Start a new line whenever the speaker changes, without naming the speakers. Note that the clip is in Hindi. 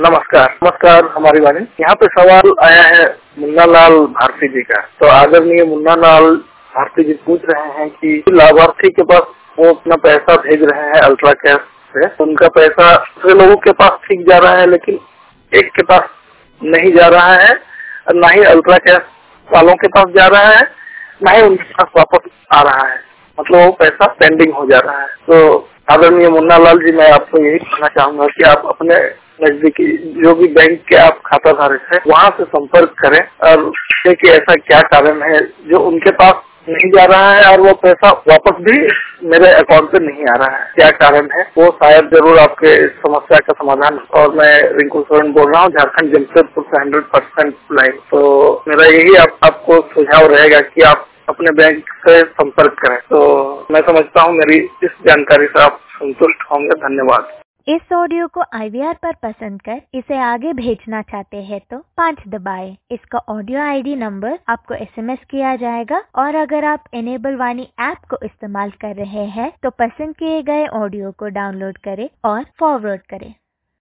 नमस्कार हमारी वाणी। यहाँ पे सवाल आया है मुन्ना लाल भारती जी का। तो आदरणीय मुन्ना लाल भारती जी पूछ रहे हैं कि लाभार्थी के पास वो अपना पैसा भेज रहे हैं अल्ट्रा कैश से, उनका पैसा दूसरे लोगों के पास ठीक जा रहा है, लेकिन एक के पास नहीं जा रहा है, न ही अल्ट्रा कैश वालों के पास जा रहा है, न ही उनके पास वापस आ रहा है। मतलब वो पैसा पेंडिंग हो जा रहा है। तो आदरणीय मुन्ना लाल जी, मैं आपको यही कहना चाहूंगा कि आप अपने नजदीकी जो भी बैंक के आप खाता धारक है वहाँ से संपर्क करें और पूछें कि ऐसा क्या कारण है जो उनके पास नहीं जा रहा है और वो पैसा वापस भी मेरे अकाउंट पे नहीं आ रहा है। क्या कारण है वो शायद जरूर आपके इस समस्या का समाधान। और मैं रिंकू सोरेन बोल रहा हूँ, झारखंड जमशेदपुर से 100% लाइन। तो मेरा यही आपको सुझाव रहेगा कि आप अपने बैंक से संपर्क करें। तो मैं समझता हूँ मेरी इस जानकारी से आप संतुष्ट होंगे। धन्यवाद।
इस ऑडियो को IVR पर पसंद कर इसे आगे भेजना चाहते हैं तो 5 दबाएं। इसका ऑडियो ID नंबर आपको SMS किया जाएगा। और अगर आप इनेबल वाणी ऐप को इस्तेमाल कर रहे हैं तो पसंद किए गए ऑडियो को डाउनलोड करें और फॉरवर्ड करें।